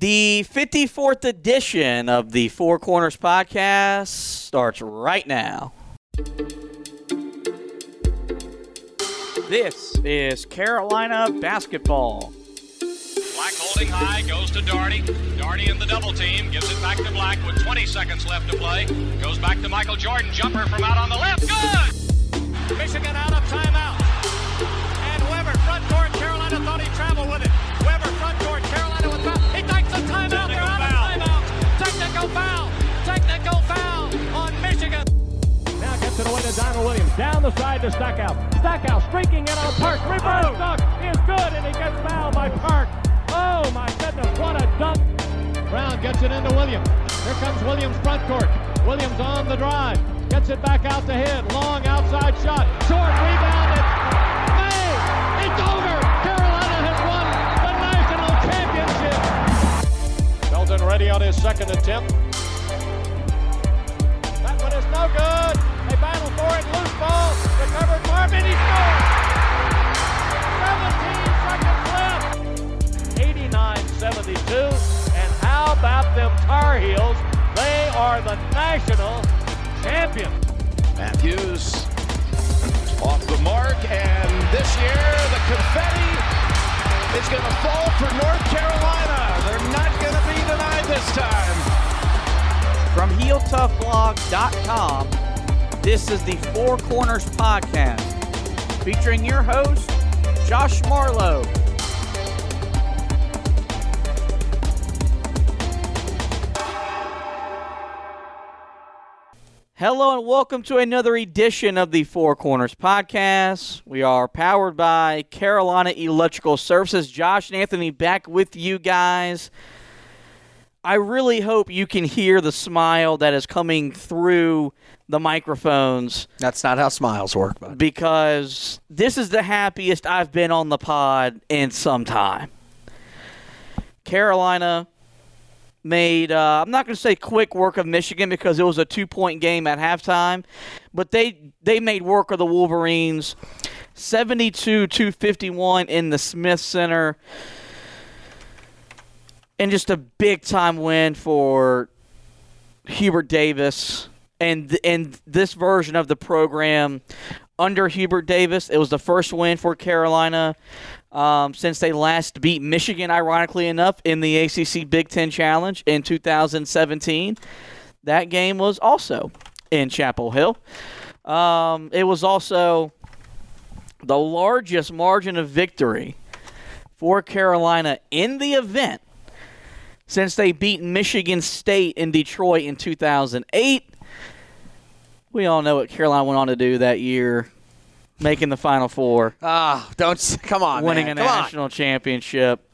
The 54th edition of the Four Corners Podcast starts right now. This is Carolina basketball. Black holding high, goes to Daugherty. Daugherty in the double team, gives it back to Black with 20 seconds left to play. Goes back to Michael Jordan, jumper from out on the left, good! Michigan out of timeout. And Weber, front court, Carolina thought he'd travel with it. Weber, front court, Carolina with foul. He takes a timeout, they're out of timeout. Technical foul on Michigan. Now gets it away to Donald Williams. Down the side to Stackhouse. Stackhouse streaking in on Park. Reverse dunk is good, and he gets fouled by Park. Oh, my goodness, what a dunk. Brown gets it into Williams. Here comes Williams front court. Williams on the drive. Gets it back out to Head. Long outside shot. Short rebound. It's over. Carolina has won the national championship. Belton ready on his second attempt. That one is no good. They battle for it. Loose ball. Recovered Marvin. He scores. 17 seconds left. 89-72. And how about them Tar Heels? They are the national champions. Matthews off the mark. And this year, the confetti is going to fall for North Carolina. They're not going to be denied this time. From HeelToughBlog.com, this is the Four Corners Podcast, featuring your host, Josh Marlowe. Hello and welcome to another edition of the Four Corners Podcast. We are powered by Carolina Electrical Services. Josh and Anthony back with you guys. I really hope you can hear the smile that is coming through the microphones. That's not how smiles work, bud. Because this is the happiest I've been on the pod in some time. Carolina made, I'm not going to say quick work of Michigan because it was a 2-point game at halftime, but they made work of the Wolverines. 72-51 in the Smith Center. And just a big-time win for Hubert Davis and this version of the program under Hubert Davis. It was the first win for Carolina since they last beat Michigan, ironically enough, in the ACC Big Ten Challenge in 2017. That game was also in Chapel Hill. It was also the largest margin of victory for Carolina in the event since they beat Michigan State in Detroit in 2008. We all know what Carolina went on to do that year, making the Final Four. Come on, winning man. a national championship.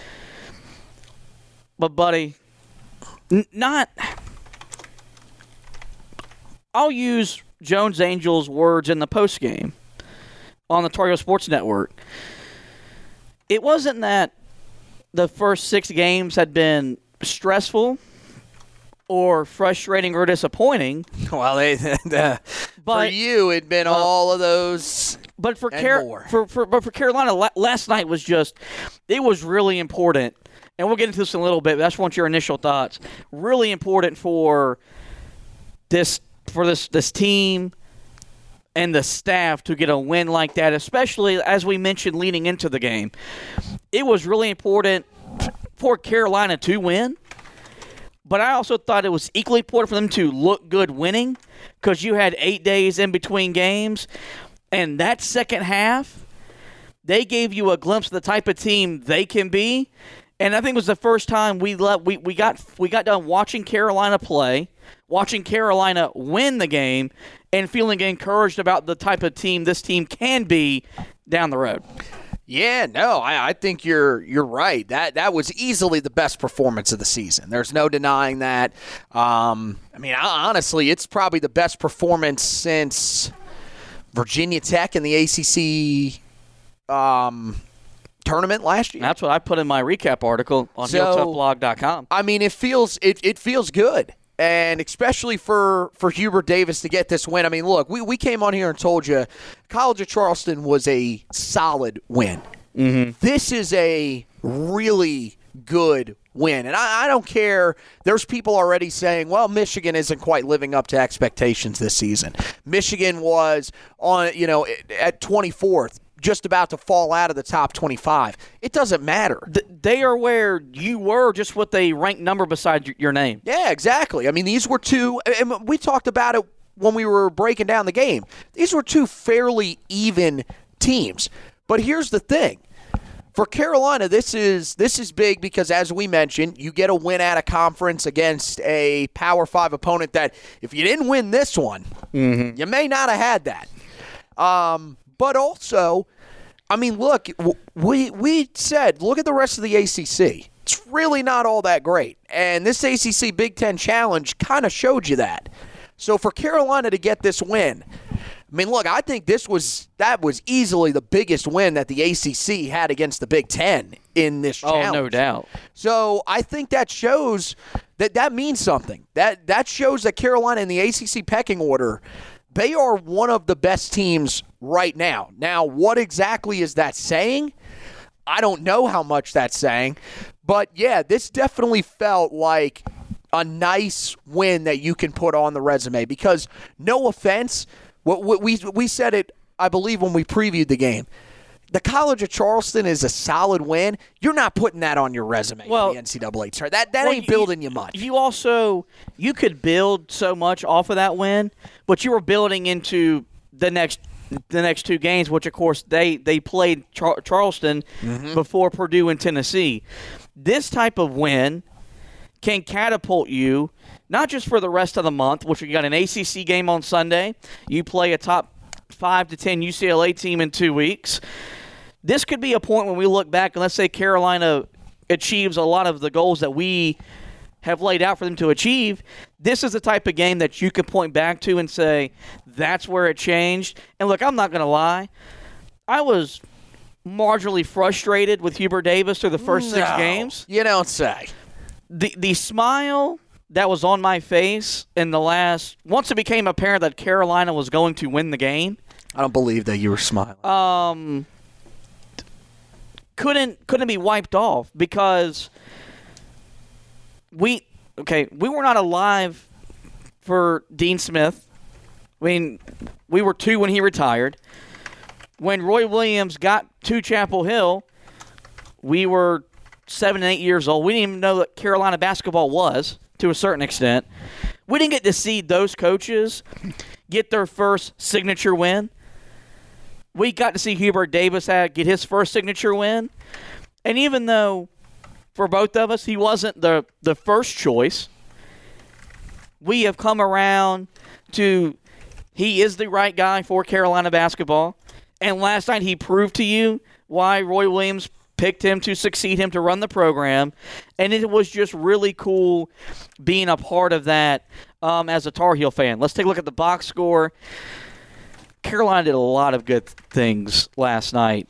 But, buddy, I'll use Jones Angel's words in the postgame on the Tar Heel Sports Network. It wasn't that the first 6 games had been stressful or frustrating or disappointing. Well, for you, it'd been all of those. But for more. For Carolina, last night was it was really important. And we'll get into this in a little bit. But I just want your initial thoughts. Really important for this team and the staff to get a win like that, especially as we mentioned leading into the game. It was really important for Carolina to win, but I also thought it was equally important for them to look good winning because you had 8 days in between games, and that second half, they gave you a glimpse of the type of team they can be, and I think it was the first time we got done watching Carolina play, watching Carolina win the game, and feeling encouraged about the type of team this team can be down the road. Yeah, no, I think you're right. That was easily the best performance of the season. There's no denying that. Honestly, it's probably the best performance since Virginia Tech in the ACC tournament last year. That's what I put in my recap article on HeelToughBlog.com. I mean, it feels good. And especially for Hubert Davis to get this win. I mean, look, we came on here and told you College of Charleston was a solid win. Mm-hmm. This is a really good win. And I don't care. There's people already saying, well, Michigan isn't quite living up to expectations this season. Michigan was on, at 24th, just about to fall out of the top 25. It doesn't matter. They are where you were, just with a ranked number beside your name. Yeah, exactly. I mean, these were two, and we talked about it when we were breaking down the game. These were two fairly even teams. But here's the thing. For Carolina, this is big because, as we mentioned, you get a win at a conference against a Power 5 opponent that, if you didn't win this one, you may not have had that. But also, I mean, look, we said, look at the rest of the ACC. It's really not all that great. And this ACC Big Ten Challenge kind of showed you that. So for Carolina to get this win, I mean, look, I think that was easily the biggest win that the ACC had against the Big Ten in this challenge. Oh, no doubt. So I think that shows that means something. That shows that Carolina in the ACC pecking order, they are one of the best teams right now. Now, what exactly is that saying? I don't know how much that's saying. But, yeah, this definitely felt like a nice win that you can put on the resume because, no offense, we said it, I believe, when we previewed the game. The College of Charleston is a solid win. You're not putting that on your resume for the NCAA tournament. That ain't building you much. You could build so much off of that win, but you were building into the next two games, which, of course, they played Charleston before Purdue and Tennessee. This type of win can catapult you, not just for the rest of the month, which you got an ACC game on Sunday. You play a top 5 to 10 UCLA team in 2 weeks. This could be a point when we look back and let's say Carolina achieves a lot of the goals that we have laid out for them to achieve. This is the type of game that you could point back to and say, that's where it changed. And look, I'm not going to lie. I was marginally frustrated with Hubert Davis through the first 6 games. You don't say. The smile that was on my face in once it became apparent that Carolina was going to win the game. I don't believe that you were smiling. Couldn't be wiped off because we were not alive for Dean Smith. I mean, we were 2 when he retired. When Roy Williams got to Chapel Hill, we were 7 and 8 years old. We didn't even know what Carolina basketball was to a certain extent. We didn't get to see those coaches get their first signature win. We got to see Hubert Davis get his first signature win. And even though for both of us he wasn't the first choice, we have come around to he is the right guy for Carolina basketball. And last night he proved to you why Roy Williams picked him to succeed him to run the program, and it was just really cool being a part of that as a Tar Heel fan. Let's take a look at the box score. Carolina did a lot of good things last night.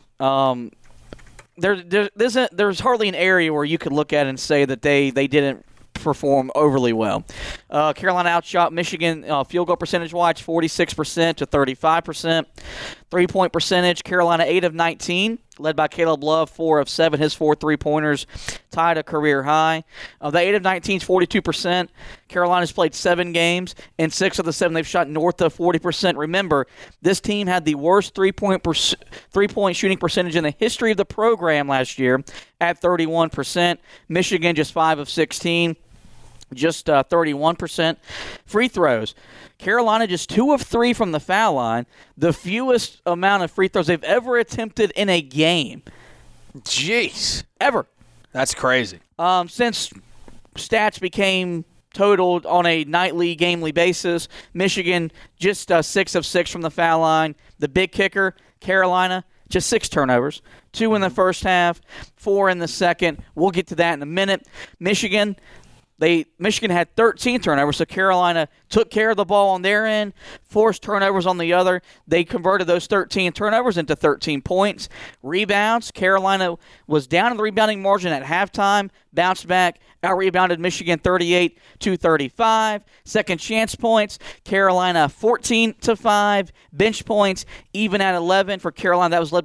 There's hardly an area where you could look at and say that they didn't perform overly well. Carolina outshot Michigan field goal percentage-wise 46% to 35%. Three-point percentage, Carolina 8 of 19, led by Caleb Love, 4 of 7. His 4 3-pointers tied a career high. The 8 of 19 is 42%. Carolina's played 7 games, and 6 of the 7 they've shot north of 40%. Remember, this team had the worst three-point shooting percentage in the history of the program last year at 31%. Michigan just 5 of 16. Just 31%. Free throws. Carolina just 2 of 3 from the foul line. The fewest amount of free throws they've ever attempted in a game. Jeez. Ever. That's crazy. Since stats became totaled on a nightly, gamely basis, Michigan just 6 of 6 from the foul line. The big kicker, Carolina, just 6 turnovers. 2 in the first half, 4 in the second. We'll get to that in a minute. Michigan had 13 turnovers, so Carolina took care of the ball on their end, forced turnovers on the other. They converted those 13 turnovers into 13 points. Rebounds, Carolina was down in the rebounding margin at halftime, bounced back, out-rebounded Michigan 38-35. Second chance points, Carolina 14-5. Bench points, even at 11 for Carolina. That was led by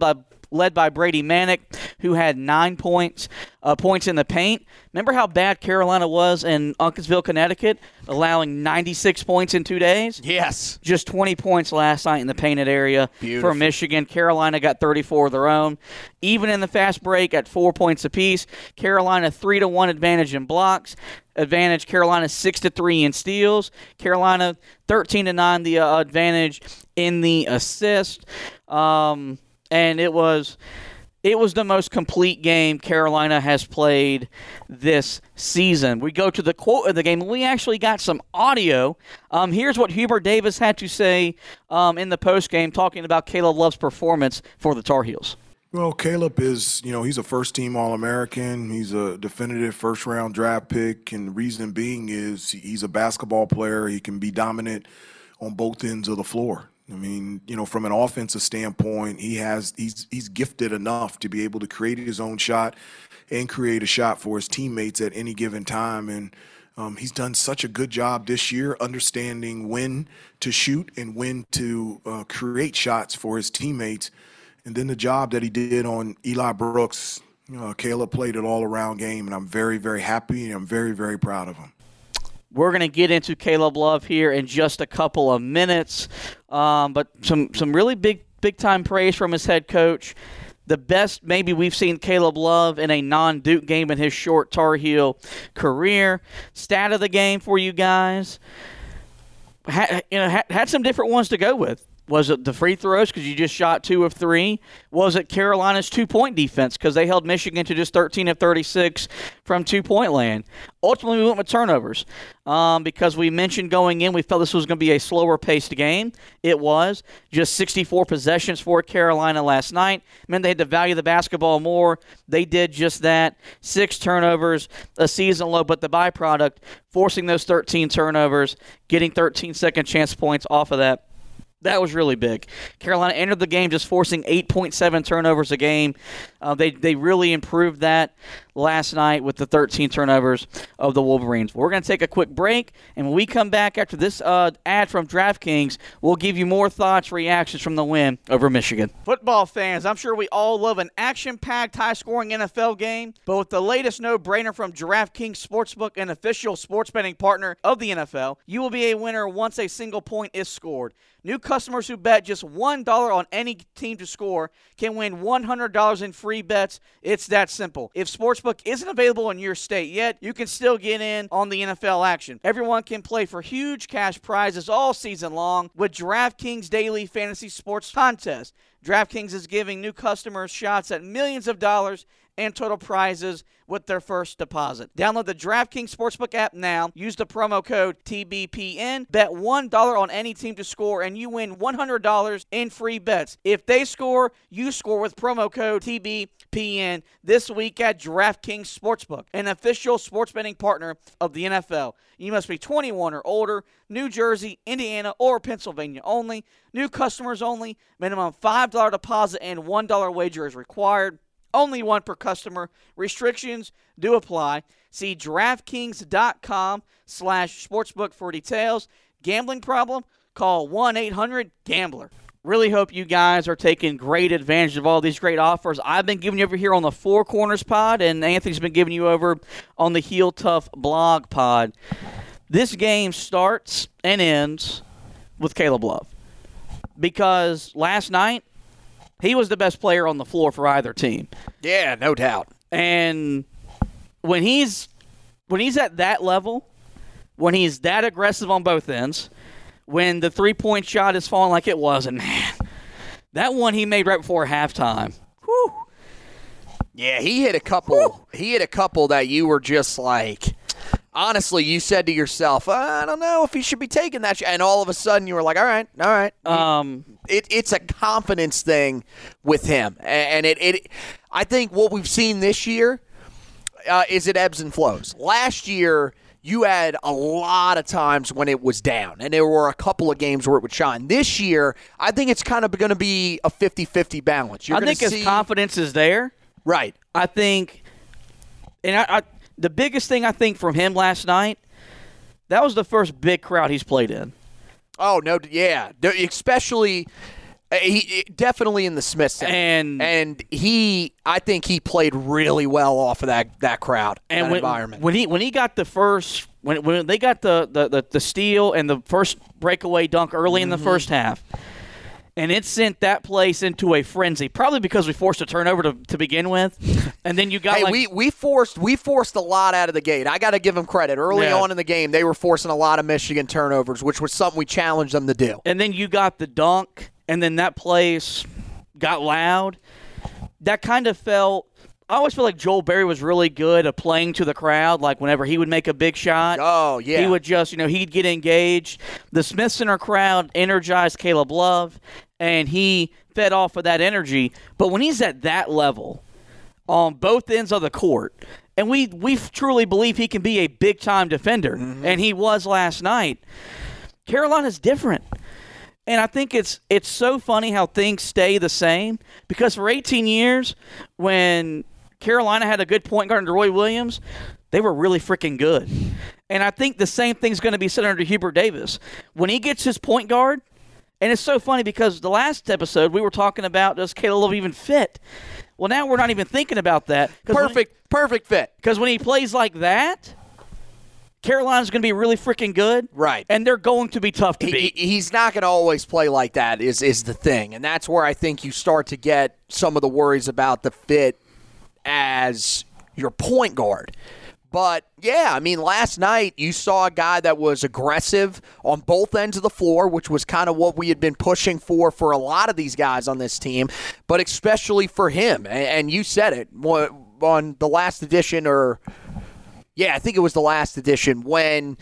led by Brady Manick, who had 9 points in the paint. Remember how bad Carolina was in Uncasville, Connecticut, allowing 96 points in 2 days? Yes. Just 20 points last night in the painted area for Michigan. Carolina got 34 of their own. Even in the fast break at 4 points apiece, Carolina 3-1 advantage in blocks. Carolina 6-3 in steals. Carolina 13-9 the advantage in the assist. And it was the most complete game Carolina has played this season. We go to the quote of the game. We actually got some audio. Here's what Hubert Davis had to say in the postgame talking about Caleb Love's performance for the Tar Heels. Well, Caleb is, he's a first-team All-American. He's a definitive first-round draft pick, and the reason being is he's a basketball player. He can be dominant on both ends of the floor. I mean, from an offensive standpoint, he's gifted enough to be able to create his own shot and create a shot for his teammates at any given time. And he's done such a good job this year understanding when to shoot and when to create shots for his teammates. And then the job that he did on Eli Brooks, Caleb played an all-around game, and I'm very, very happy, and I'm very, very proud of him. We're going to get into Caleb Love here in just a couple of minutes, but some really big-time praise from his head coach. The best maybe we've seen Caleb Love in a non-Duke game in his short Tar Heel career. Stat of the game for you guys. Had some different ones to go with. Was it the free throws because you just shot 2 of 3? Was it Carolina's 2-point defense because they held Michigan to just 13 of 36 from 2-point land? Ultimately, we went with turnovers because we mentioned going in we felt this was going to be a slower-paced game. It was. Just 64 possessions for Carolina last night. Meant they had to value the basketball more. They did just that. 6 turnovers, a season low, but the byproduct, forcing those 13 turnovers, getting 13 second chance points off of that. That was really big. Carolina entered the game just forcing 8.7 turnovers a game. They really improved that last night with the 13 turnovers of the Wolverines. We're going to take a quick break, and when we come back after this ad from DraftKings, we'll give you more thoughts, reactions from the win over Michigan. Football fans, I'm sure we all love an action-packed, high-scoring NFL game, but with the latest no-brainer from DraftKings Sportsbook, an official sports betting partner of the NFL, you will be a winner once a single point is scored. New customers who bet just $1 on any team to score can win $100 in free bets. It's that simple. If Sportsbook isn't available in your state yet, you can still get in on the NFL action. Everyone can play for huge cash prizes all season long with DraftKings Daily Fantasy Sports Contest. DraftKings is giving new customers shots at millions of dollars and total prizes with their first deposit. Download the DraftKings Sportsbook app now. Use the promo code TBPN. Bet $1 on any team to score, and you win $100 in free bets. If they score, you score with promo code TBPN this week at DraftKings Sportsbook, an official sports betting partner of the NFL. You must be 21 or older, New Jersey, Indiana, or Pennsylvania only. New customers only. Minimum $5 deposit and $1 wager is required. Only one per customer. Restrictions do apply. See DraftKings.com/sportsbook for details. Gambling problem? Call 1-800-GAMBLER. Really hope you guys are taking great advantage of all these great offers. I've been giving you over here on the Four Corners pod, and Anthony's been giving you over on the Heel Tough blog pod. This game starts and ends with Caleb Love. Because last night, he was the best player on the floor for either team. Yeah, no doubt. And when he's at that level, when he's that aggressive on both ends, when the three-point shot is falling like it was, and man, that one he made right before halftime. Whew. Yeah, he hit a couple. Whew. He hit a couple that you were just like, honestly, you said to yourself, I don't know if he should be taking that shot. And all of a sudden you were like, all right. It's a confidence thing with him. And I think what we've seen this year is it ebbs and flows. Last year, you had a lot of times when it was down, and there were a couple of games where it would shine. This year, I think it's kind of going to be a 50-50 balance. I think his confidence is there. Right. I think, and the biggest thing I think from him last night, that was the first big crowd he's played in. Oh, no, yeah. Especially, He definitely in the Smith Center. And I think he played really well off of that crowd and that environment. When he got the first when they got the steal and the first breakaway dunk early in the first half, and it sent that place into a frenzy. Probably because we forced a turnover to begin with, and then you got we forced a lot out of the gate. I got to give them credit. Early on in the game, they were forcing a lot of Michigan turnovers, which was something we challenged them to do. And then you got the dunk, and then that place got loud. That kind of felt. I always feel like Joel Berry was really good at playing to the crowd. Like whenever he would make a big shot, he would just, he'd get engaged. The Smith Center crowd energized Caleb Love, and he fed off of that energy. But when he's at that level on both ends of the court, and we truly believe he can be a big-time defender, and he was last night, Carolina's different. And I think it's so funny how things stay the same, because for 18 years, when Carolina had a good point guard under Roy Williams, they were really freaking good. And I think the same thing's going to be said under Hubert Davis. When he gets his point guard, and it's so funny because the last episode we were talking about, does Caleb Love even fit? Well, now we're not even thinking about that. Perfect fit. Because when he plays like that, Carolina's going to be really freaking good. Right. And they're going to be tough to beat. He's not going to always play like that is the thing. And that's where I think you start to get some of the worries about the fit as your point guard. But, yeah, I mean, last night you saw a guy that was aggressive on both ends of the floor, which was kind of what we had been pushing for a lot of these guys on this team, but especially for him. And you said it on the last edition, I think it was the last edition, when,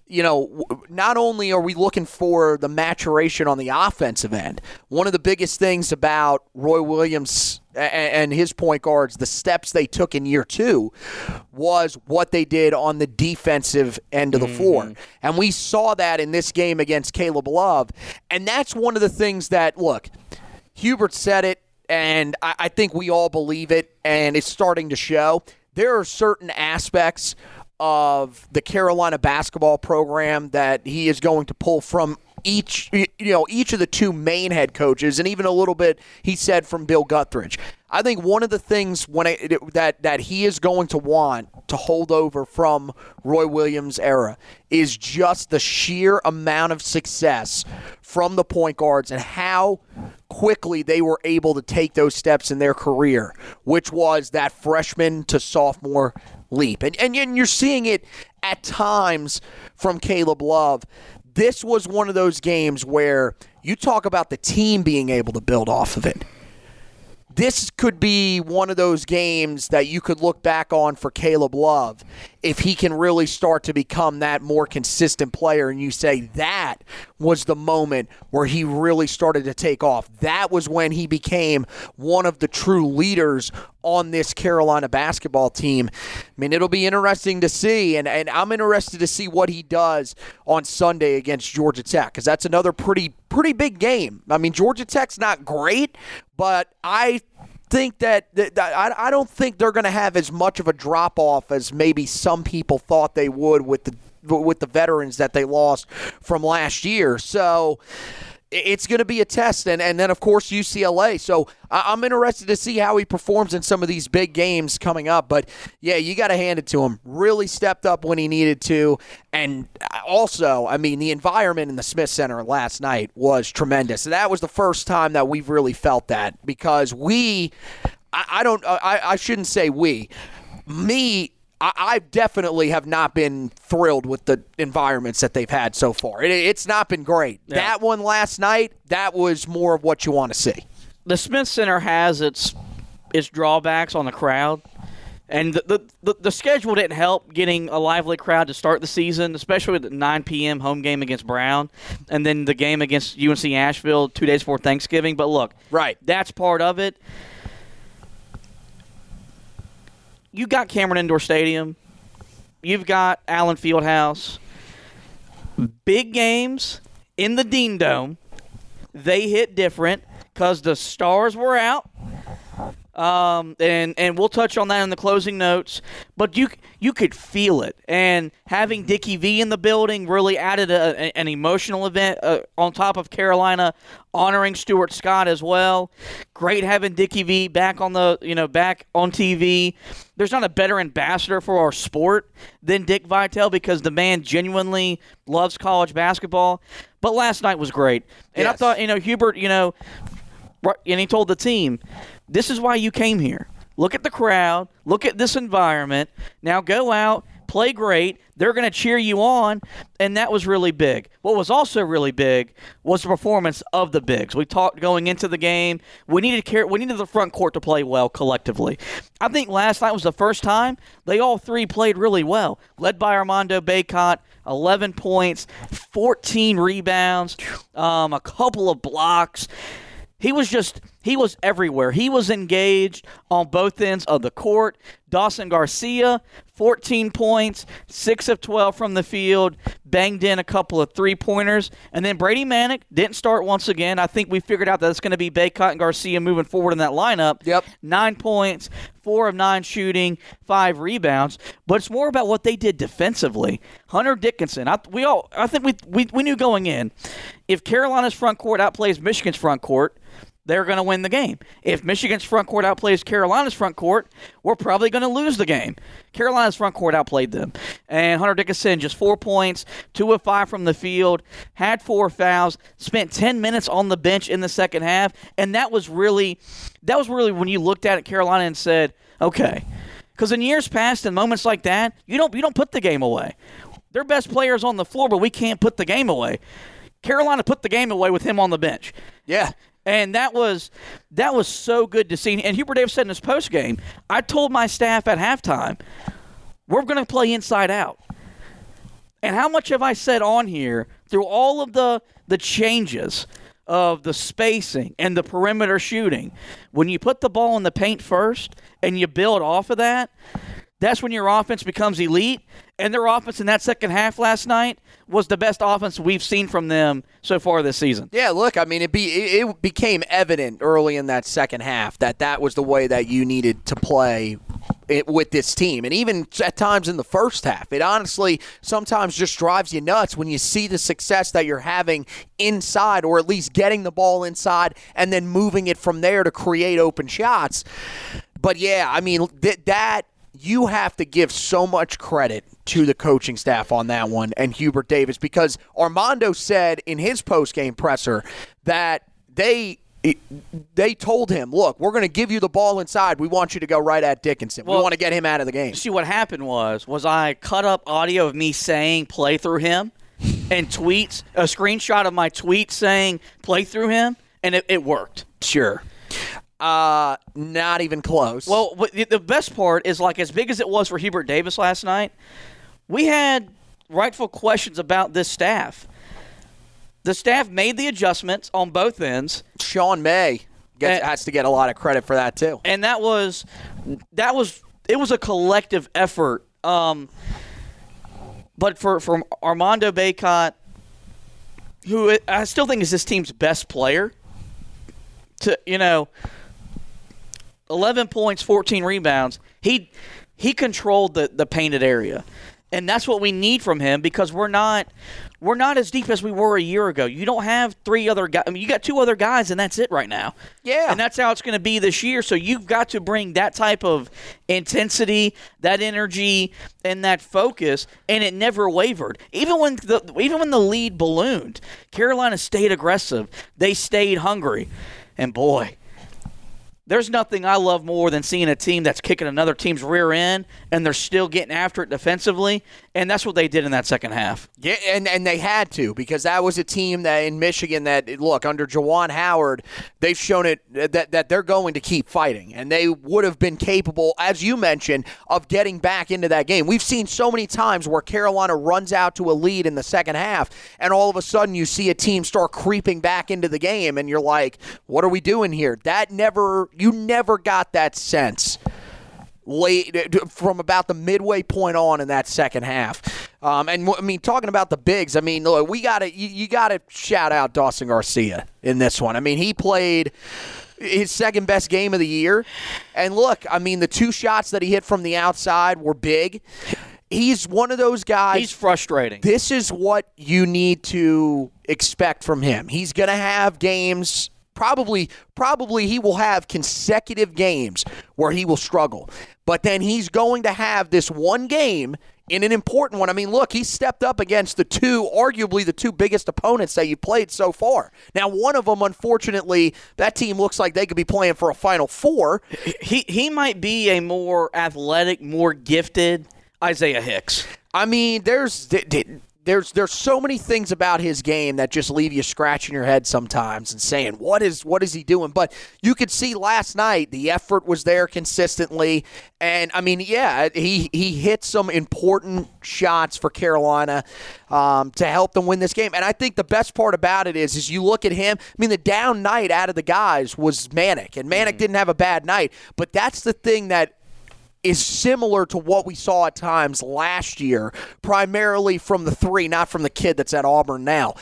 not only are we looking for the maturation on the offensive end, one of the biggest things about Roy Williams and his point guards, the steps they took in year 2, was what they did on the defensive end of the floor. And we saw that in this game against Caleb Love. And that's one of the things that, look, Hubert said it, and I think we all believe it, and it's starting to show. There are certain aspects of the Carolina basketball program that he is going to pull from each of the 2 main head coaches, and even a little bit, he said, from Bill Guthridge. I think one of the things that he is going to want to hold over from Roy Williams' era is just the sheer amount of success from the point guards and how quickly they were able to take those steps in their career, which was that freshman to sophomore leap. And you're seeing it at times from Caleb Love. This was one of those games where you talk about the team being able to build off of it. This could be one of those games that you could look back on for Caleb Love if he can really start to become that more consistent player, and you say that was the moment where he really started to take off. That was when he became one of the true leaders on this Carolina basketball team. I mean, it'll be interesting to see, and I'm interested to see what he does on Sunday against Georgia Tech, because that's another pretty big game. I mean, Georgia Tech's not great, but I think that I don't think they're going to have as much of a drop-off as maybe some people thought they would with the veterans that they lost from last year. So it's going to be a test. And then, of course, UCLA. So I'm interested to see how he performs in some of these big games coming up. But, yeah, you got to hand it to him. Really stepped up when he needed to. And also, I mean, the environment in the Smith Center last night was tremendous. And that was the first time that we've really felt that, because I shouldn't say we. I definitely have not been thrilled with the environments that they've had so far. It's not been great. Yeah. That one last night, that was more of what you want to see. The Smith Center has its drawbacks on the crowd, and the schedule didn't help getting a lively crowd to start the season, especially with the 9 p.m. home game against Brown, and then the game against UNC Asheville 2 days before Thanksgiving. But look, right, that's part of it. You got Cameron Indoor Stadium. You've got Allen Fieldhouse. Big games in the Dean Dome. They hit different because the stars were out. And we'll touch on that in the closing notes. But you could feel it. And having Dickie V in the building really added an emotional event on top of Carolina honoring Stuart Scott as well. Great having Dickie V back on back on TV. There's not a better ambassador for our sport than Dick Vitale because the man genuinely loves college basketball. But last night was great. And Yes. I thought, Hubert, and he told the team, this is why you came here. Look at the crowd. Look at this environment. Now go out, play great. They're going to cheer you on, and that was really big. What was also really big was the performance of the bigs. We talked going into the game. We needed the front court to play well collectively. I think last night was the first time they all three played really well, led by Armando Bacot, 11 points, 14 rebounds, a couple of blocks. He was everywhere. He was engaged on both ends of the court. Dawson Garcia, 14 points, 6 of 12 from the field, banged in a couple of three-pointers. And then Brady Manick didn't start once again. I think we figured out that it's going to be Bacot and Garcia moving forward in that lineup. Yep. 9 points, 4 of 9 shooting, 5 rebounds. But it's more about what they did defensively. Hunter Dickinson, I think we knew going in, if Carolina's front court outplays Michigan's front court, they're going to win the game. If Michigan's front court outplays Carolina's front court, we're probably going to lose the game. Carolina's front court outplayed them. And Hunter Dickinson, just 4 points, 2 of 5 from the field, had 4 fouls, spent 10 minutes on the bench in the second half. And that was really when you looked at it, Carolina, and said, okay. Because in years past, in moments like that, you don't put the game away. Their best player's on the floor, but we can't put the game away. Carolina put the game away with him on the bench. Yeah. And that was so good to see. And Hubert Davis said in his postgame, I told my staff at halftime, we're going to play inside out. And how much have I said on here through all of the changes of the spacing and the perimeter shooting, when you put the ball in the paint first and you build off of that, that's when your offense becomes elite. And their offense in that second half last night was the best offense we've seen from them so far this season. Yeah, look, I mean, it became evident early in that second half that was the way that you needed to play with this team. And even at times in the first half, it honestly sometimes just drives you nuts when you see the success that you're having inside, or at least getting the ball inside and then moving it from there to create open shots. But yeah, I mean, that you have to give so much credit to the coaching staff on that one and Hubert Davis, because Armando said in his post-game presser that they told him, look, we're going to give you the ball inside. We want you to go right at Dickinson. We want to get him out of the game. See, what happened was I cut up audio of me saying play through him and tweets, a screenshot of my tweet saying play through him, and it worked. Sure. Not even close. Well, the best part is, like, as big as it was for Hubert Davis last night, we had rightful questions about this staff. The staff made the adjustments on both ends. Sean May has to get a lot of credit for that too. And it was a collective effort. But from Armando Bacot, who I still think is this team's best player, to 11 points, 14 rebounds. He controlled the painted area. And that's what we need from him, because we're not as deep as we were a year ago. You don't have 3 other guys. I mean, you got 2 other guys, and that's it right now. Yeah. And that's how it's going to be this year. So you've got to bring that type of intensity, that energy, and that focus, and it never wavered. Even when the lead ballooned, Carolina stayed aggressive. They stayed hungry. And boy, there's nothing I love more than seeing a team that's kicking another team's rear end and they're still getting after it defensively, and that's what they did in that second half. Yeah, and they had to, because that was a team that in Michigan that, look, under Juwan Howard, they've shown it that they're going to keep fighting, and they would have been capable, as you mentioned, of getting back into that game. We've seen so many times where Carolina runs out to a lead in the second half, and all of a sudden you see a team start creeping back into the game, and you're like, what are we doing here? You never got that sense late from about the midway point on in that second half. And I mean, talking about the bigs, I mean, look, you gotta shout out Dawson Garcia in this one. I mean, he played his second best game of the year. And look, I mean, the 2 shots that he hit from the outside were big. He's one of those guys. He's frustrating. This is what you need to expect from him. He's going to have games. Probably he will have consecutive games where he will struggle. But then he's going to have this one game in an important one. I mean, look, he stepped up against arguably the two biggest opponents that you played so far. Now, one of them, unfortunately, that team looks like they could be playing for a Final Four. He might be a more athletic, more gifted Isaiah Hicks. I mean, there's so many things about his game that just leave you scratching your head sometimes and saying, what is he doing? But you could see last night the effort was there consistently. And, I mean, yeah, he hit some important shots for Carolina to help them win this game. And I think the best part about it is you look at him. I mean, the down night out of the guys was Manek. And Manek didn't have a bad night. But that's the thing that is similar to what we saw at times last year, primarily from the 3, not from the kid that's at Auburn now.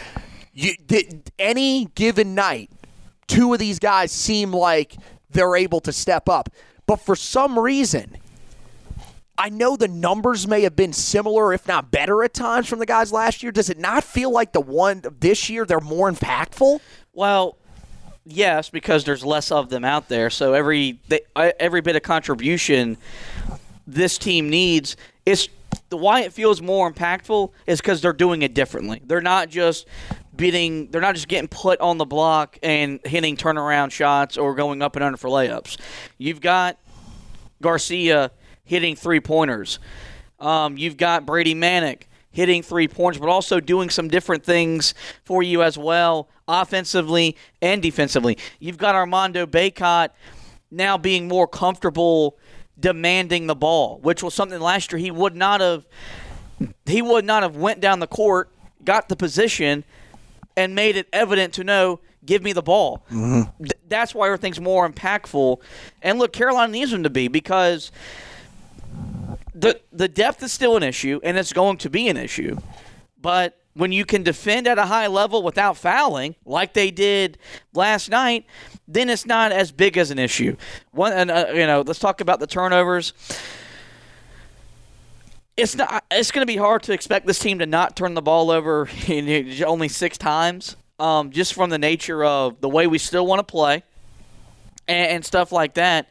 Any given night, 2 of these guys seem like they're able to step up. But for some reason, I know the numbers may have been similar, if not better at times from the guys last year. Does it not feel like the one this year, they're more impactful? Well, yes, because there's less of them out there. So every bit of contribution this team needs is why it feels more impactful is because they're doing it differently. They're not just getting put on the block and hitting turnaround shots or going up and under for layups. You've got Garcia hitting 3-pointers. You've got Brady Manek hitting 3-pointers, but also doing some different things for you as well, offensively and defensively. You've got Armando Bacot now being more comfortable demanding the ball, which was something last year he would not have went down the court, got the position, and made it evident to know, give me the ball. Mm-hmm. That's why everything's more impactful. And look, Carolina needs them to be, because the depth is still an issue, and it's going to be an issue. But when you can defend at a high level without fouling, like they did last night, then it's not as big as an issue. Let's talk about the turnovers. It's going to be hard to expect this team to not turn the ball over only 6 times, just from the nature of the way we still want to play and stuff like that.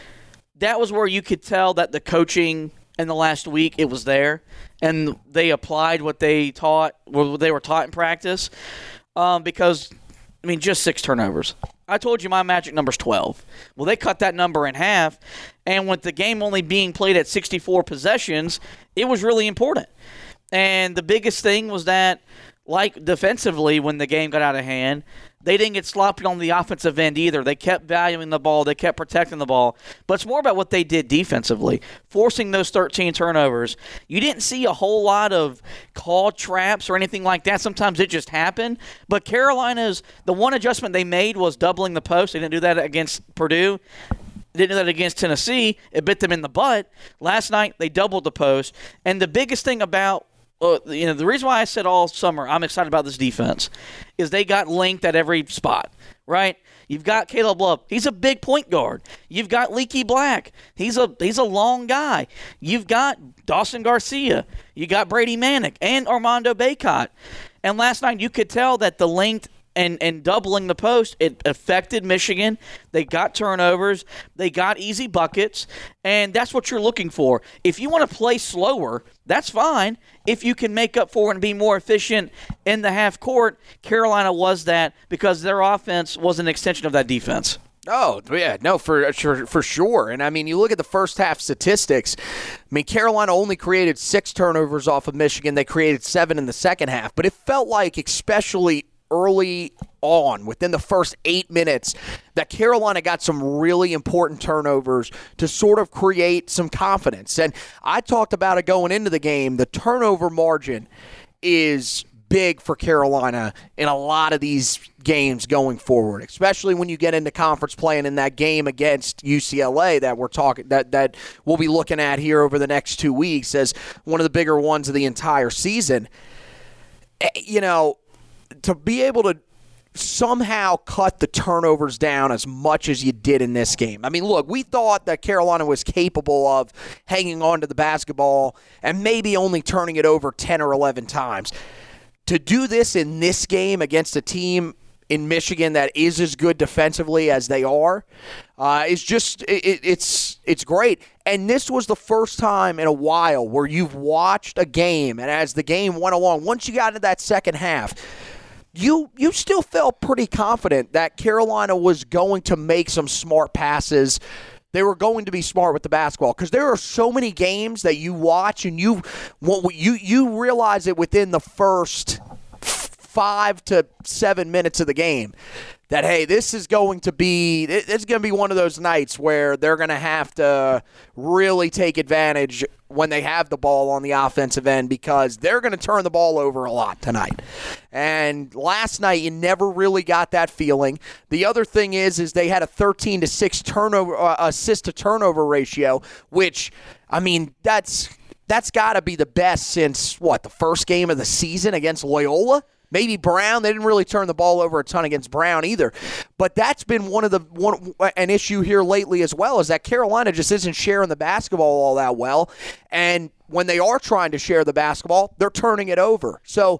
That was where you could tell that the coaching in the last week, it was there, and they applied what they were taught in practice. Because, I mean, just 6 turnovers. I told you my magic number's 12. Well, they cut that number in half, and with the game only being played at 64 possessions, it was really important. And the biggest thing was that, like defensively, when the game got out of hand, they didn't get sloppy on the offensive end either. They kept valuing the ball. They kept protecting the ball. But it's more about what they did defensively, forcing those 13 turnovers. You didn't see a whole lot of call traps or anything like that. Sometimes it just happened. But Carolina's, the one adjustment they made was doubling the post. They didn't do that against Purdue. They didn't do that against Tennessee. It bit them in the butt. Last night, they doubled the post. And the biggest thing about the reason why I said all summer I'm excited about this defense is they got linked at every spot, right? You've got Caleb Love. He's a big point guard. You've got Leaky Black. He's a long guy. You've got Dawson Garcia. You got Brady Manek and Armando Bacot. And last night you could tell that the length and doubling the post, it affected Michigan. They got turnovers. They got easy buckets. And that's what you're looking for. If you want to play slower, that's fine. If you can make up for it and be more efficient in the half court, Carolina was that because their offense was an extension of that defense. Oh, yeah, no, for sure. And, I mean, you look at the first half statistics. I mean, Carolina only created 6 turnovers off of Michigan. They created 7 in the second half. But it felt like, especially early on, within the first 8 minutes, that Carolina got some really important turnovers to sort of create some confidence. And I talked about it going into the game. The turnover margin is big for Carolina in a lot of these games going forward, especially when you get into conference play and in that game against UCLA that that we'll be looking at here over the next 2 weeks as one of the bigger ones of the entire season. To be able to somehow cut the turnovers down as much as you did in this game. I mean, look, we thought that Carolina was capable of hanging on to the basketball and maybe only turning it over 10 or 11 times. To do this in this game against a team in Michigan that is as good defensively as they are is just it's great. And this was the first time in a while where you've watched a game, and as the game went along, once you got into that second half, you still felt pretty confident that Carolina was going to make some smart passes. They were going to be smart with the basketball, because there are so many games that you watch and you realize it within the first 5 to 7 minutes of the game that, hey, this is going to be one of those nights where they're going to have to really take advantage when they have the ball on the offensive end, because they're going to turn the ball over a lot tonight. And last night, you never really got that feeling. The other thing is they had a 13-to-6 assist-to-turnover ratio, which, I mean, that's got to be the best since, the first game of the season against Loyola? Maybe Brown. They didn't really turn the ball over a ton against Brown either. But that's been an issue here lately as well, is that Carolina just isn't sharing the basketball all that well. And when they are trying to share the basketball, they're turning it over. So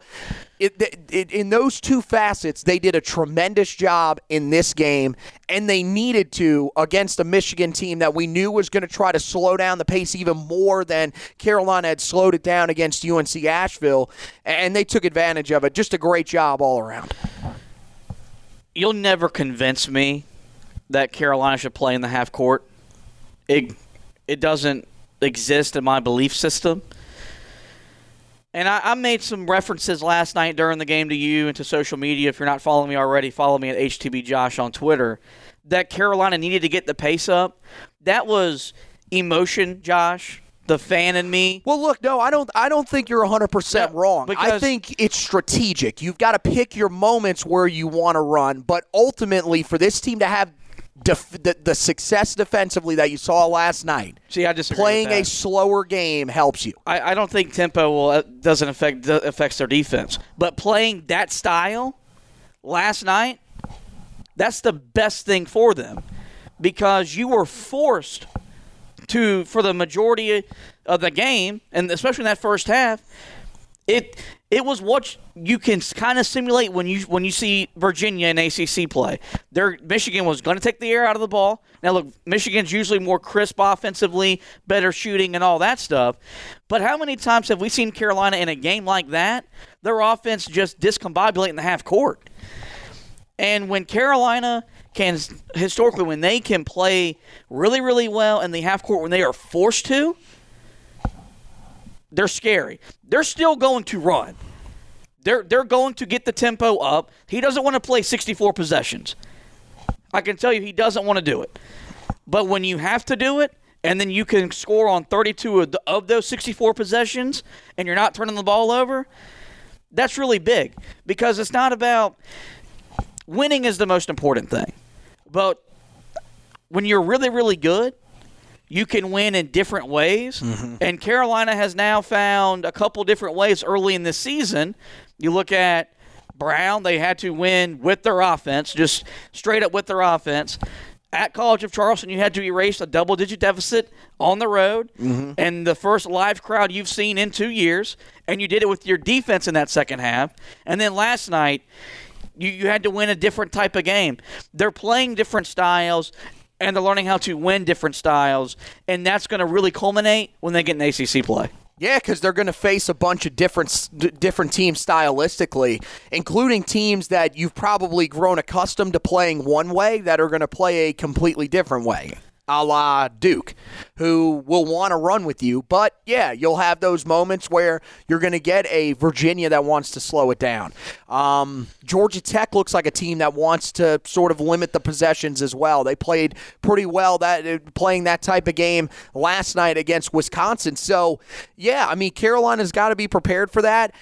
in those two facets, they did a tremendous job in this game, and they needed to against a Michigan team that we knew was going to try to slow down the pace even more than Carolina had slowed it down against UNC Asheville, and they took advantage of it. Just a great job all around. You'll never convince me that Carolina should play in the half court. It doesn't exist in my belief system. And I made some references last night during the game to you and to social media. If you're not following me already, follow me at HTBJosh on Twitter. That Carolina needed to get the pace up. That was emotion, Josh, the fan in me. Well, look, no, I don't think you're 100% wrong. I think it's strategic. You've got to pick your moments where you want to run. But ultimately, for this team to have the success defensively that you saw last night, I disagree. Playing a slower game helps you. I don't think tempo doesn't affects their defense, but playing that style last night, that's the best thing for them, because you were forced to, for the majority of the game, and especially in that first half, it was what you can kind of simulate when you see Virginia in ACC play. Michigan was going to take the air out of the ball. Now, look, Michigan's usually more crisp offensively, better shooting and all that stuff. But how many times have we seen Carolina in a game like that, their offense just discombobulate in the half court? And when Carolina can, historically, when they can play really, really well in the half court when they are forced to, they're scary. They're still going to run. They're going to get the tempo up. He doesn't want to play 64 possessions. I can tell you he doesn't want to do it. But when you have to do it, and then you can score on 32 of those 64 possessions, and you're not turning the ball over, that's really big. Because it's not about winning is the most important thing. But when you're really, really good, you can win in different ways. Mm-hmm. And Carolina has now found a couple different ways early in this season. You look at Brown, they had to win with their offense, just straight up with their offense. At College of Charleston, you had to erase a double-digit deficit on the road, and the first live crowd you've seen in 2 years, and you did it with your defense in that second half. And then last night, you had to win a different type of game. They're playing different styles, and they're learning how to win different styles, and that's going to really culminate when they get in ACC play. Yeah, because they're going to face a bunch of different teams stylistically, including teams that you've probably grown accustomed to playing one way that are going to play a completely different way, a la Duke, who will want to run with you. But, yeah, you'll have those moments where you're going to get a Virginia that wants to slow it down. Georgia Tech looks like a team that wants to sort of limit the possessions as well. They played pretty well playing that type of game last night against Wisconsin. So, yeah, I mean, Carolina's got to be prepared for that.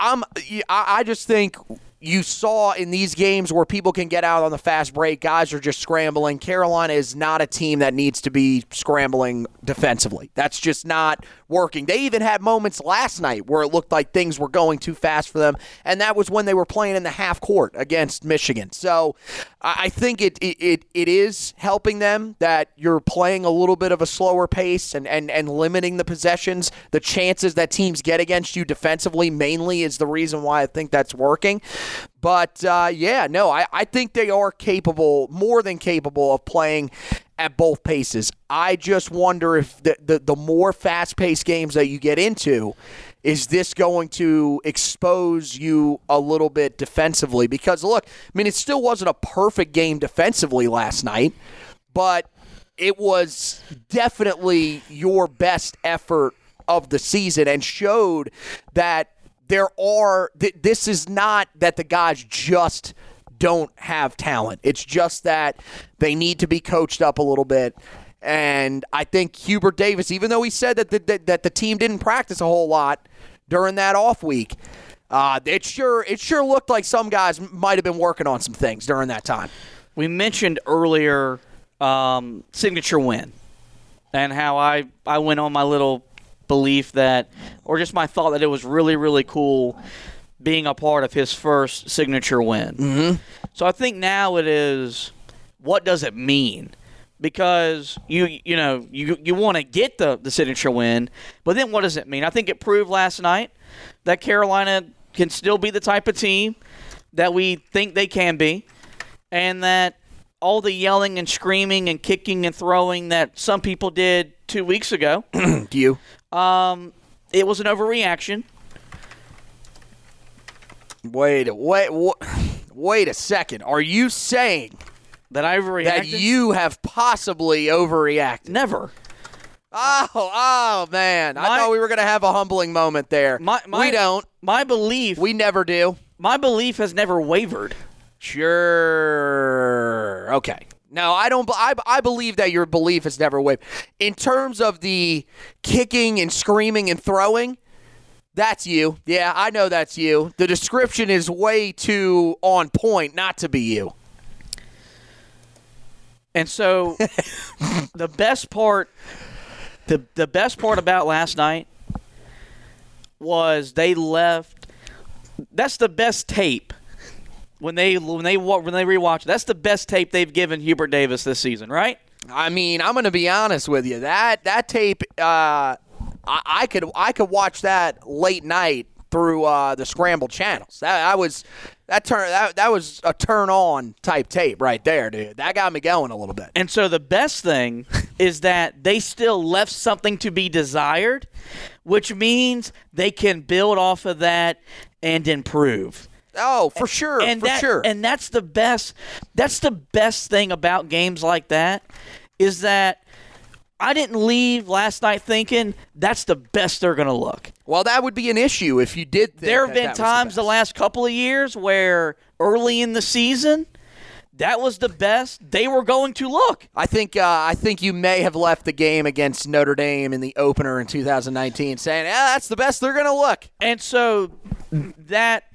I just think you saw in these games where people can get out on the fast break, guys are just scrambling. Carolina is not a team that needs to be scrambling defensively. That's just not working. They even had moments last night where it looked like things were going too fast for them, and that was when they were playing in the half court against Michigan. So I think it is helping them that you're playing a little bit of a slower pace and limiting the possessions. The chances that teams get against you defensively mainly is the reason why I think that's working. But, I think they are capable, more than capable, of playing at both paces. I just wonder if the more fast-paced games that you get into, is this going to expose you a little bit defensively? Because, look, it still wasn't a perfect game defensively last night, but it was definitely your best effort of the season and showed that this is not that the guys just don't have talent. It's just that they need to be coached up a little bit. And I think Hubert Davis, even though he said that the team didn't practice a whole lot during that off week, it sure looked like some guys might have been working on some things during that time. We mentioned earlier signature win and how I went on my little belief that, or just my thought that it was really, really cool being a part of his first signature win. Mm-hmm. So I think now it is, what does it mean? Because you want to get the signature win, but then what does it mean? I think it proved last night that Carolina can still be the type of team that we think they can be, and that all the yelling and screaming and kicking and throwing that some people did 2 weeks ago, it was an overreaction. Wait a second. Are you saying that I overreacted? That you have possibly overreacted? Never. Oh, man. I thought we were going to have a humbling moment there. We don't. My belief. We never do. My belief has never wavered. Sure. Okay. No, I don't. I believe that your belief has never wavered. In terms of the kicking and screaming and throwing, that's you. Yeah, I know that's you. The description is way too on point not to be you. And so the best part about last night was they left. That's the best tape. When they rewatch, that's the best tape they've given Hubert Davis this season, right? I'm going to be honest with you. That tape, I could watch that late night through the scrambled channels. That was a turn on type tape right there, dude. That got me going a little bit. And so the best thing is that they still left something to be desired, which means they can build off of that and improve. Oh, for sure, sure. And that's the best thing about games like that is that I didn't leave last night thinking that's the best they're going to look. Well, that would be an issue if you did think there have been times the last couple of years where early in the season that was the best they were going to look. I think you may have left the game against Notre Dame in the opener in 2019 saying, that's the best they're going to look. And so that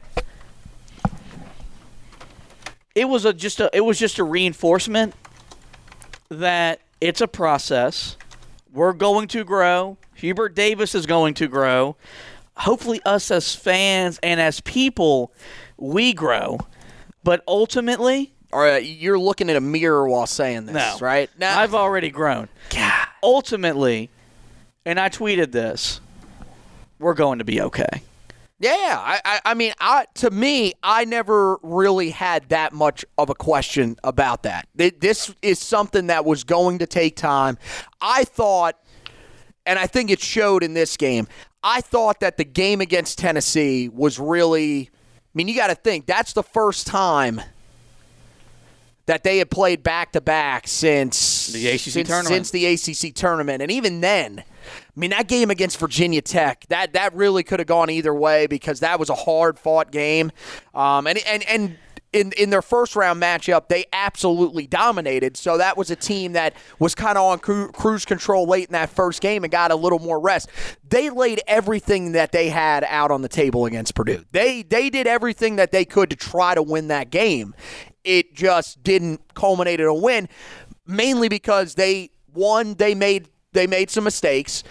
it was just a reinforcement that it's a process. We're going to grow. Hubert Davis is going to grow. Hopefully us as fans and as people, we grow. But ultimately... All right, you're looking at a mirror while saying this, right? No, I've already grown. God. Ultimately, and I tweeted this, we're going to be okay. Yeah, to me, I never really had that much of a question about that. This is something that was going to take time. I thought, and I think it showed in this game, I thought that the game against Tennessee was really, you got to think, that's the first time that they had played back-to-back since the ACC tournament. Since the ACC tournament. And even then, that game against Virginia Tech, that really could have gone either way because that was a hard-fought game. And in their first-round matchup, they absolutely dominated. So that was a team that was kind of on cruise control late in that first game and got a little more rest. They laid everything that they had out on the table against Purdue. They did everything that they could to try to win that game. It just didn't culminate in a win, mainly because they made some mistakes,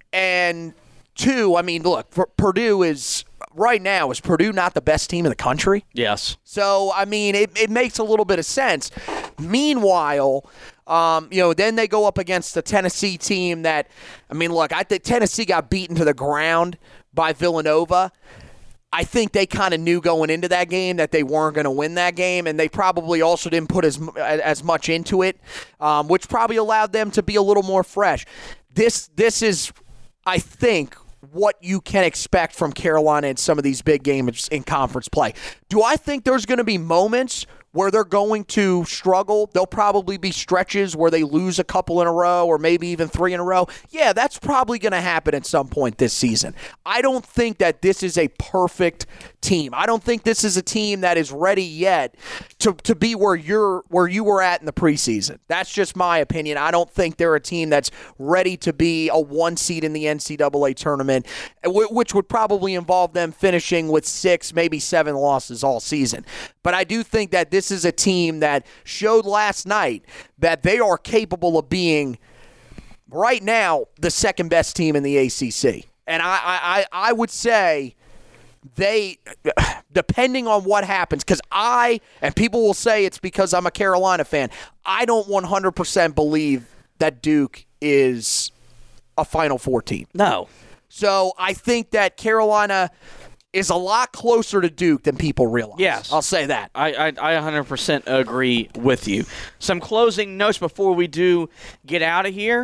And two, I mean, look, Purdue is right now, is Purdue not the best team in the country? Yes. So, I mean, it makes a little bit of sense. Meanwhile, then they go up against the Tennessee team that, I mean, look, I think Tennessee got beaten to the ground by Villanova. I think they kind of knew going into that game that they weren't going to win that game, and they probably also didn't put as much into it, which probably allowed them to be a little more fresh. This is, I think, what you can expect from Carolina in some of these big games in conference play. Do I think there's going to be moments where they're going to struggle? There'll probably be stretches where they lose a couple in a row or maybe even 3 in a row. Yeah, that's probably going to happen at some point this season. I don't think that this is a perfect team. I don't think this is a team that is ready yet to be where you were at in the preseason. That's just my opinion. I don't think they're a team that's ready to be a 1 seed in the NCAA tournament, which would probably involve them finishing with 6, maybe 7 losses all season. But I do think that this is a team that showed last night that they are capable of being, right now, the second best team in the ACC. And I would say they, depending on what happens, because and people will say it's because I'm a Carolina fan, I don't 100% believe that Duke is a Final Four team. No. So I think that Carolina is a lot closer to Duke than people realize. Yes. I'll say that. I 100% agree with you. Some closing notes before we do get out of here.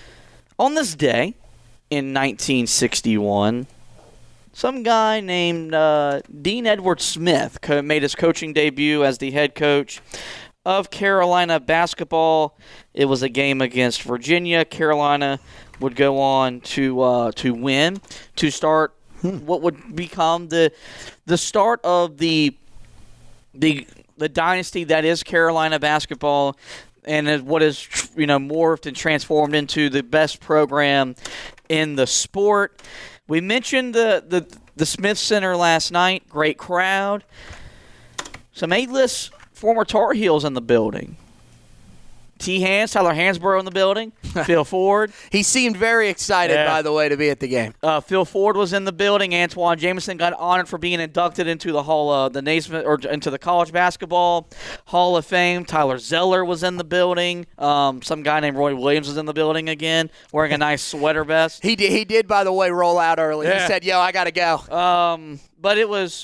On this day in 1961, some guy named Dean Edward Smith made his coaching debut as the head coach of Carolina basketball. It was a game against Virginia. Carolina would go on to win, to start what would become the start of the dynasty that is Carolina basketball, and what is morphed and transformed into the best program in the sport. We mentioned the Smith Center last night. Great crowd. Some A-list former Tar Heels in the building. T. Hans, Tyler Hansborough in the building. Phil Ford. He seemed very excited, by the way, to be at the game. Phil Ford was in the building. Antoine Jameson got honored for being inducted into the Hall, the Naismith, or into the College Basketball Hall of Fame. Tyler Zeller was in the building. Some guy named Roy Williams was in the building again, wearing a nice sweater vest. He did, by the way, roll out early. Yeah. He said, "Yo, I gotta go." But it was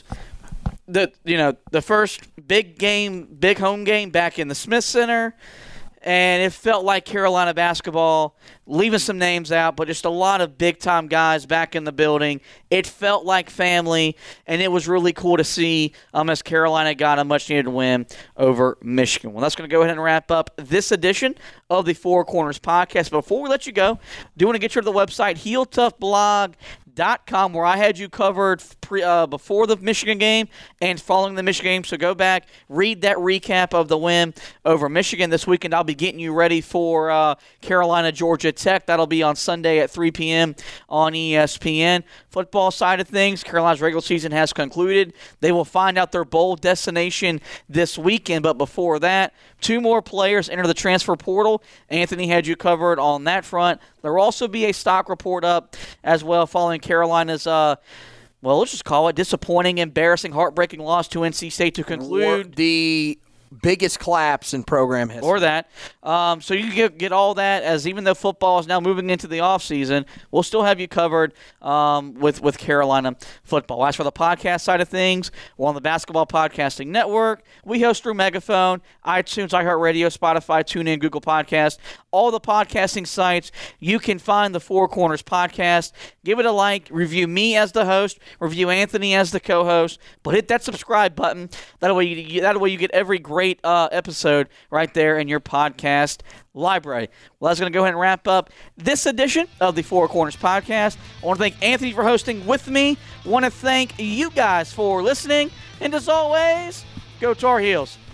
the first big home game back in the Smith Center. And it felt like Carolina basketball, leaving some names out, but just a lot of big-time guys back in the building. It felt like family, and it was really cool to see as Carolina got a much-needed win over Michigan. Well, that's going to go ahead and wrap up this edition of the Four Corners Podcast. Before we let you go, do want to get you to the website, HeelToughBlog.com, where I had you covered before the Michigan game and following the Michigan game. So go back, read that recap of the win over Michigan this weekend. I'll be getting you ready for Carolina, Georgia Tech. That'll be on Sunday at 3 p.m. on ESPN. Football side of things, Carolina's regular season has concluded. They will find out their bowl destination this weekend. But before that, 2 more players enter the transfer portal. Anthony had you covered on that front. There will also be a stock report up as well following Carolina's let's just call it disappointing, embarrassing, heartbreaking loss to NC State to conclude the biggest collapse in program history. Or that. So you can get all that, as even though football is now moving into the offseason, we'll still have you covered with Carolina football. As for the podcast side of things, we're on the Basketball Podcasting Network. We host through Megaphone, iTunes, iHeartRadio, Spotify, TuneIn, Google Podcasts, all the podcasting sites. You can find the Four Corners Podcast. Give it a like. Review me as the host. Review Anthony as the co-host. But hit that subscribe button. That way you get every great episode right there in your podcast library. Well, that's going to go ahead and wrap up this edition of the Four Corners Podcast. I want to thank Anthony for hosting with me. I want to thank you guys for listening. And as always, go Tar Heels.